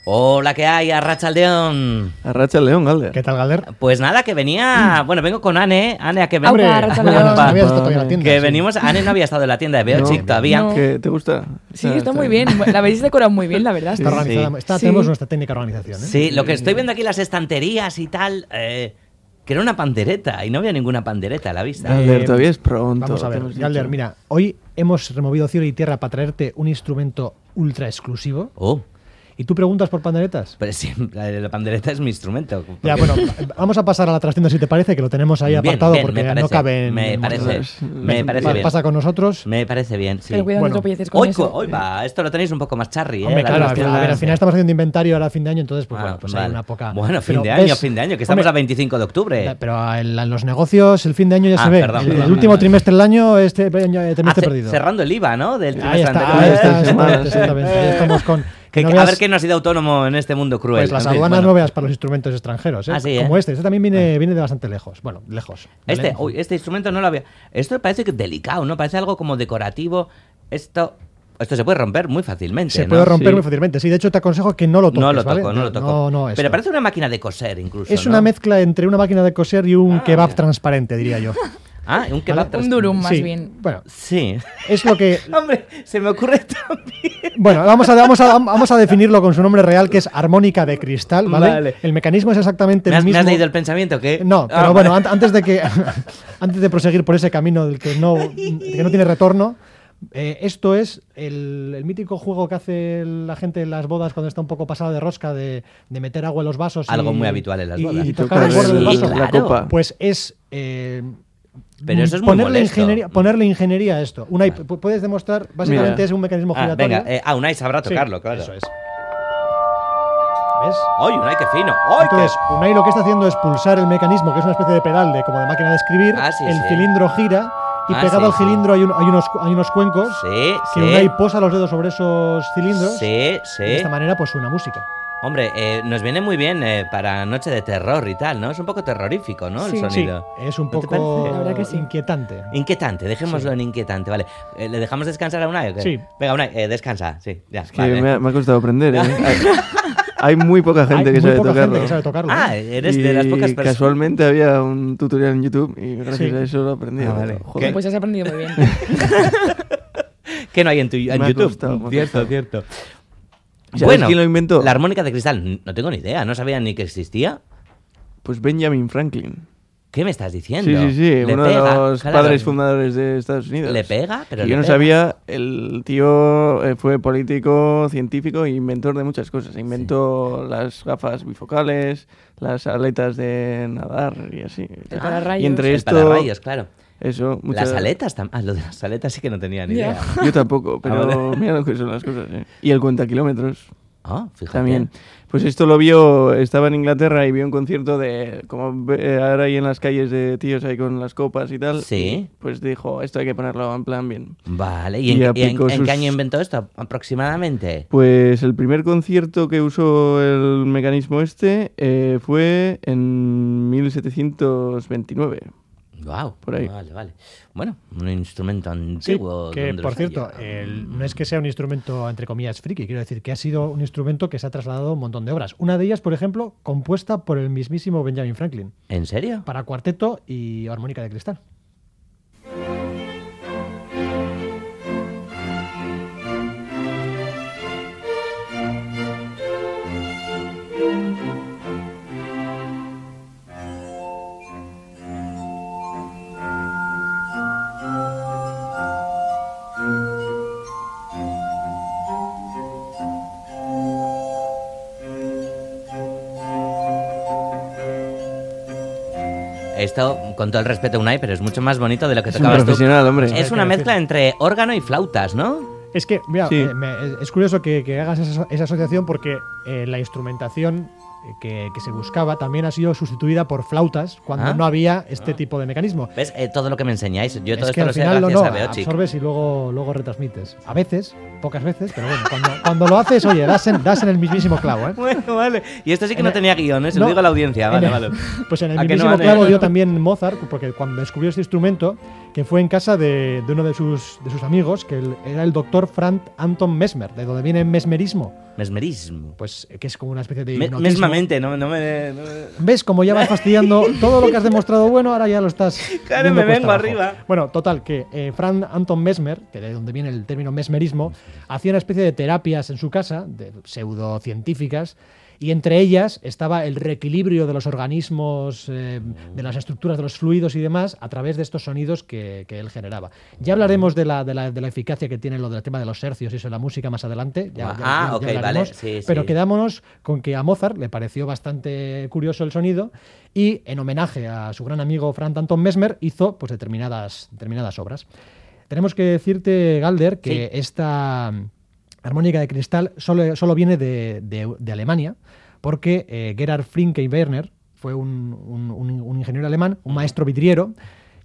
Hola, ¿qué hay? Arratsaldeon. Arratsaldeon, Galder. ¿Qué tal, Galder? Pues nada, que venía... Bueno, vengo con Anne. Anne, ¿a qué ¡Hombre! Arratsaldeon. No habías estado todavía en la tienda. Que sí. venimos... Anne no había estado en la tienda de Beochic todavía. No. ¿Qué, ¿Te gusta? Sí, está muy bien. La habéis decorado muy bien, la verdad. Está organizada. Sí. Tenemos nuestra técnica de organización, ¿eh? Sí, lo que estoy viendo aquí, las estanterías y tal... que era una pandereta y no había ninguna pandereta a la vista. Galder, todavía es pronto. Vamos a te ver, hemos Galder, dicho. mira, hoy hemos removido cielo y tierra para traerte un instrumento ultra exclusivo. Oh, ¿Y tú preguntas por panderetas? pero sí, la pandereta es mi instrumento. Ya, bueno, vamos a pasar a la trastienda si te parece, que lo tenemos ahí Bien, apartado bien, porque me parece, no cabe en... me en parece, montones. me parece bien. Pasa con nosotros. Me parece bien, sí. Pero cuidado, Bueno. no tropieces con Hoy, eso. hoy va, esto lo tenéis un poco más charri, Hombre, ¿eh? claro, Las a ver, tiendas, al final estamos haciendo inventario ahora a fin de año, entonces, pues Ah, bueno, pues vale. hay una poca... Bueno, fin Pero de ves, año, que estamos hombre, a 25 de octubre. Pero en los negocios el fin de año ya Ah, se ve. perdón, el perdón. último trimestre del año, este trimestre perdido. Cerrando el IVA, ¿no? Del Ahí trimestre está, anterior. exactamente. Ahí estamos con... Que, no a veas- ver quién no ha sido autónomo en este mundo cruel. Pues las En fin, aduanas bueno. no veas para los instrumentos extranjeros, ¿eh? Ah, sí, Como ¿eh? este también viene de bastante lejos. Bueno, lejos. ¿vale? Este instrumento no lo había... Esto parece que delicado, ¿no? Parece algo como decorativo. Esto se puede romper muy fácilmente, Se ¿no? puede romper Sí. muy fácilmente. Sí, de hecho te aconsejo que no lo toques, No lo ¿vale? toco, no lo toco. No, esto. Pero parece una máquina de coser incluso, Es ¿no? una mezcla entre una máquina de coser y un kebab mira. transparente, diría yo. Ah, un kebab. ¿Vale? Un durum, más Sí, bien. Bueno, Sí. es lo que... Hombre, se me ocurre también. Bueno, vamos a definirlo con su nombre real, que es armónica de cristal, ¿vale? Vale. El mecanismo es exactamente ¿Me el has mismo... leído el pensamiento? ¿Qué? No, Ah, pero bueno, vale. antes de proseguir por ese camino del que no tiene retorno, esto es el mítico juego que hace la gente en las bodas cuando está un poco pasada de rosca de meter agua en los vasos. Algo muy habitual en las bodas. Y tocar el tocar borde del Sí, vaso. la claro. copa. Pues es... Pero eso es muy molesto. Ponerle ingeniería a esto. Puedes demostrar, básicamente Mira. es un mecanismo giratorio. Venga, Unai sabrá Sí, tocarlo, claro. Eso es. ¿Ves? ¡Ay, Unai, qué fino! ¡Ay, qué... Entonces, Unai lo que está haciendo es pulsar el mecanismo, que es una especie de pedal como de máquina de escribir. Ah, sí, el sí. cilindro gira y Ah, pegado sí, al sí. cilindro hay unos cuencos Sí, que Unai posa los dedos sobre esos cilindros. sí, De sí. esta manera, pues suena música. Hombre, nos viene muy bien para noche de terror y tal, ¿no? Es un poco terrorífico, ¿no? Sí. El sonido. Es un ¿No te poco parece? La verdad que sí. inquietante. Inquietante, dejémoslo Sí. en inquietante, vale. ¿Le dejamos descansar a Unai o qué? Sí. Venga, Unai, descansa, sí, ya. Que vale. me ha costado aprender, ¿eh? Hay muy poca gente Hay que muy sabe poca tocarlo. gente que sabe tocarlo. Ah, ¿eh? eres de las pocas Y personas. casualmente había un tutorial en YouTube y gracias Sí. a eso lo aprendí. Ah, vale. Joder. Pues has aprendido muy bien. ¿Qué no hay en Me ha YouTube? costado, me ha Cierto, costado. cierto. ¿Sabes Bueno, quién lo inventó? la armónica de cristal, no tengo ni idea, no sabía ni que existía. Pues Benjamin Franklin. ¿Qué me estás diciendo? Sí, sí, sí. Le Uno pega, de los claro. padres fundadores de Estados Unidos. ¿Le pega? Pero Que le yo no pega. sabía, el tío fue político, científico e inventor de muchas cosas. Inventó las gafas bifocales, las aletas de nadar y así. El pararrayos. Y entre El esto, pararrayos, claro. eso, muchas... Las aletas también. Ah, lo de las aletas sí que no tenía ni Ya. idea. Yo tampoco, pero vale. mira lo que son las cosas. Y el cuentakilómetros Ah, fíjate. también. Pues esto lo vio, estaba en Inglaterra y vio un concierto de, como ahora hay en las calles de tíos ahí con las copas y tal. Sí. Y pues dijo, esto hay que ponerlo en plan bien. Vale, Y ¿y en aplicó qué sus- año inventó esto aproximadamente? Pues el primer concierto que usó el mecanismo fue en 1729. Wow, Por ahí. Vale, vale. Bueno, un instrumento Sí, antiguo. que ¿dónde por los cierto, haya? no es que sea un instrumento, entre comillas, friki, quiero decir que ha sido un instrumento que se ha trasladado a un montón de obras. Una de ellas, por ejemplo, compuesta por el mismísimo Benjamin Franklin, ¿En serio? para cuarteto y armónica de cristal. Esto, con todo el respeto, Unai, pero es mucho más bonito de lo que Es un tocabas tú. profesional, hombre. Es una mezcla entre órgano y flautas, ¿no? Es que, mira, Sí. es curioso que hagas esa asociación porque la instrumentación que se buscaba también ha sido sustituida por flautas cuando Ah. no había este tipo de mecanismo. ¿Ves? Todo lo que me enseñáis. Yo todo Es que esto al lo sé final gracias no, a Beochic. absorbes y luego retransmites. A veces, pocas veces, pero bueno, cuando lo haces, oye, das en el mismísimo clavo, ¿eh? Bueno, vale. Y esto sí que no En- tenía guiones, se no, lo digo a la audiencia. Vale, en- vale. Pues en el ¿A que no, mismísimo Ane? clavo dio también Mozart, porque cuando descubrió este instrumento, que fue en casa de uno de sus amigos, que era el doctor Franz Anton Mesmer, de donde viene mesmerismo. Mesmerismo. Pues que es como una especie de Mesmamente, hipnotismo. no me... ¿Ves? Como ya vas fastidiando todo lo que has demostrado bueno, ahora ya lo estás Claro, viendo me cuesta vengo abajo. arriba. Bueno, total, que Franz Anton Mesmer, que de donde viene el término mesmerismo, hacía una especie de terapias en su casa, de pseudocientíficas, y entre ellas estaba el reequilibrio de los organismos, de las estructuras de los fluidos y demás, a través de estos sonidos que él generaba. Ya hablaremos de la eficacia que tiene lo del tema de los hercios y eso de la música más adelante. Ok, vale. hablaremos, Sí, pero sí. quedámonos con que a Mozart le pareció bastante curioso el sonido y en homenaje a su gran amigo Franz Anton Mesmer hizo pues determinadas obras. Tenemos que decirte, Galder, que esta armónica de cristal solo viene de Alemania, porque Gerhard Frincke Werner fue un ingeniero alemán, un maestro vidriero,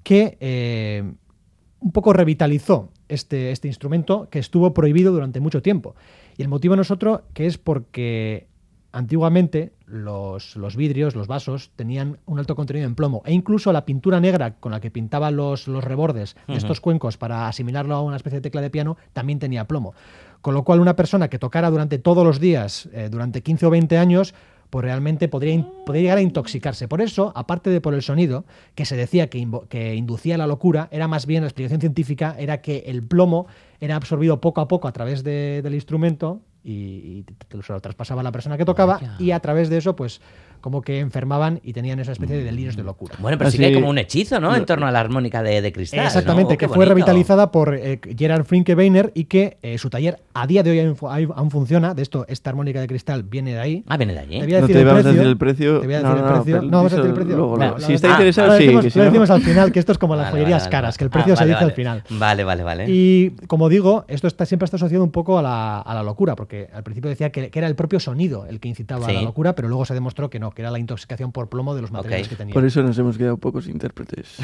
que un poco revitalizó este instrumento que estuvo prohibido durante mucho tiempo. Y el motivo no es otro que es porque antiguamente los vidrios, los vasos, tenían un alto contenido en plomo e incluso la pintura negra con la que pintaban los rebordes de estos cuencos para asimilarlo a una especie de tecla de piano también tenía plomo. Con lo cual una persona que tocara durante todos los días, durante 15 o 20 años, pues realmente podría llegar a intoxicarse. Por eso, aparte de por el sonido, que se decía que inducía la locura, era más bien la explicación científica, era que el plomo era absorbido poco a poco a través del instrumento y se lo traspasaba a la persona que tocaba. Vaya. Y a través de eso, pues como que enfermaban y tenían esa especie de delirios de locura. Bueno, pero sí Así- que hay como un hechizo, ¿no? En torno a la armónica de cristal. Exactamente, ¿no? Oh, que qué fue bonito. revitalizada por Gerhard Frincke Werner y que su taller a día de hoy aún funciona. De esto, esta armónica de cristal viene de ahí. Ah, viene de allí. Te voy a No decir te el vamos a precio. decir el precio. Te voy a decir el precio. pero No, vamos a decir el díselo precio. luego, Vale, luego. lo Si está decimos- interesado, lo sí. decimos, Que si lo no- decimos al final, que esto es como las Vale, joyerías vale, caras, vale. que el precio se Vale, dice vale. al final. Vale. Y como digo, esto siempre está asociado un poco a la locura, porque al principio decía que era el propio sonido el que incitaba a la Sí. locura, pero luego se demostró que no, que era la intoxicación por plomo de los materiales Ok. que tenía. Por eso nos hemos quedado pocos intérpretes.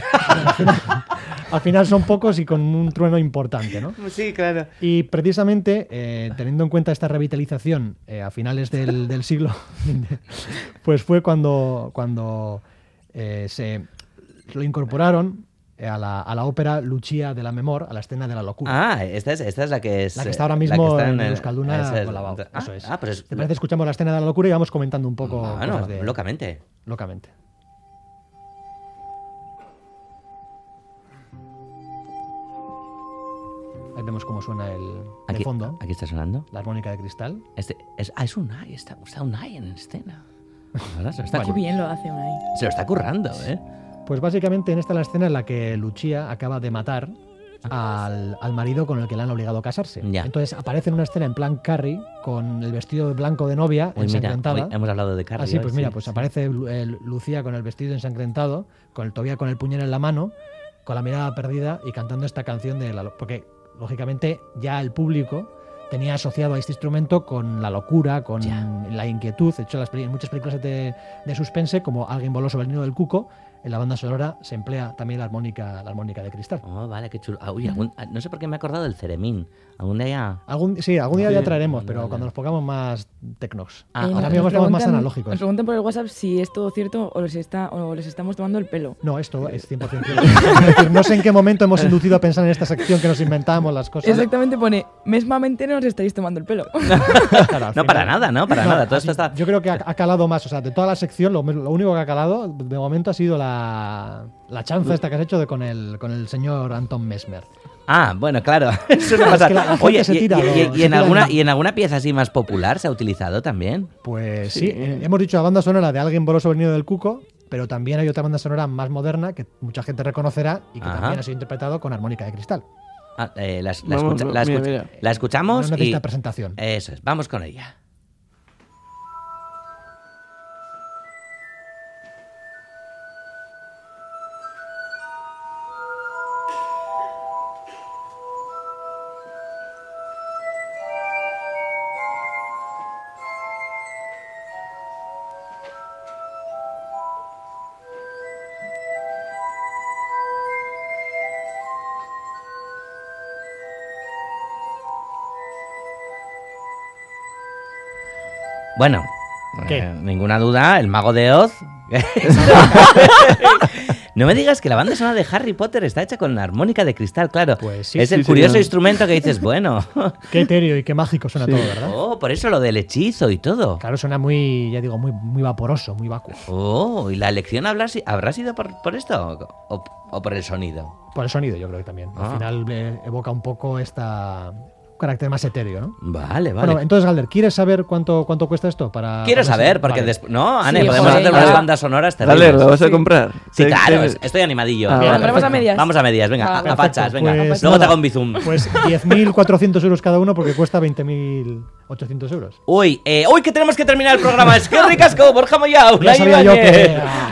Al final son pocos y con un trueno importante, ¿no? Sí, claro. Y precisamente, teniendo en cuenta esta revitalización a finales del siglo, pues fue cuando se lo incorporaron a la ópera Lucia de la Memor, a la escena de la locura. Ah, esta es la que es... La que está ahora mismo la que está en el- Euskalduna esa es- con la Bau. Eso es. Ah, pero es... ¿Te parece? Escuchamos la escena de la locura y vamos comentando un poco Bueno, cosas de... locamente. Locamente. Ahí vemos cómo suena de Aquí, fondo, aquí está sonando. la armónica de cristal. Es Unai, está Unai en escena. Ahora se lo está, Qué bien lo hace Unai. se lo está currando, ¿eh? Pues básicamente en esta es la escena en la que Lucia acaba de matar al marido con el que le han obligado a casarse. Ya. Entonces aparece en una escena en plan Carrie con el vestido blanco de novia Uy, mira, ensangrentada. hoy hemos hablado de Carrie. Así, hoy, pues sí, mira, pues sí. aparece Lucía con el vestido ensangrentado, todavía con el puñal en la mano, con la mirada perdida y cantando esta canción porque lógicamente ya el público tenía asociado a este instrumento con la locura, con Ya. la inquietud. De hecho, en muchas películas de suspense, como Alguien voló sobre el nido del cuco, en la banda sonora se emplea también la armónica de cristal. Oh, vale, qué chulo. Uy, no sé por qué me he acordado del Ceremín. Algún día... Algún día ya traeremos, Vale, pero vale. cuando nos pongamos más tecnos. Ah, Ahora ahora mismo estamos más analógicos. Nos preguntan por el WhatsApp si es todo cierto o les estamos tomando el pelo. No, esto es 100% cierto. Es decir, no sé en qué momento hemos inducido a pensar en esta sección que nos inventamos las cosas. Exactamente pone, mesmamente no os estáis tomando el pelo. Claro, al No, final- para nada, ¿no? Para No, nada. Todo así- esto está... Yo creo que ha calado más. O sea, de toda la sección, lo único que ha calado de momento ha sido la chanza esta que has hecho con el señor Anton Mesmer. Ah, bueno, claro. Eso no pasa. que la gente Oye, se tira, y se tira en alguna pieza así más popular se ha utilizado también. Pues Sí. sí, hemos dicho la banda sonora de Alguien voló sobre el nido del cuco, pero también hay otra banda sonora más moderna que mucha gente reconocerá y que Ajá. también ha sido interpretado con armónica de cristal. Ah, la Vamos, mira. escuchamos No y... necesita presentación. Eso es, vamos con ella. Bueno, ¿Qué? ninguna duda, el mago de Oz. No me digas que la banda sonora de Harry Potter está hecha con armónica de cristal, claro. Pues sí, es el sí, curioso señor. instrumento que dices, bueno. Qué etéreo y qué mágico suena todo, ¿verdad? Oh, por eso lo del hechizo y todo. Claro, suena muy, ya digo, muy vaporoso, muy vacuo. Oh, ¿y la elección habrá sido por esto o por el sonido? Por el sonido, yo creo que también. Al final evoca un poco un carácter más etéreo, ¿no? Vale. Bueno, entonces, Galder, ¿quieres saber cuánto cuesta esto? Quiero saber, porque Vale. después... No, Ane, Sí, podemos joder, hacer unas ya. bandas sonoras terribles. Dale, ¿la vas a Sí. comprar? Sí, Te- claro, te- estoy animadillo. Ah, Venga, vale. Vamos a medias. Vamos a medias, venga, Ah, a perfecto. fachas, venga. Pues Luego te nada, hago un bizum. Pues 10.400 cada uno porque cuesta 20.800 euros. Uy, que tenemos que terminar el programa. Es que ricasco, Borja Moyau. Ya sabía yo que...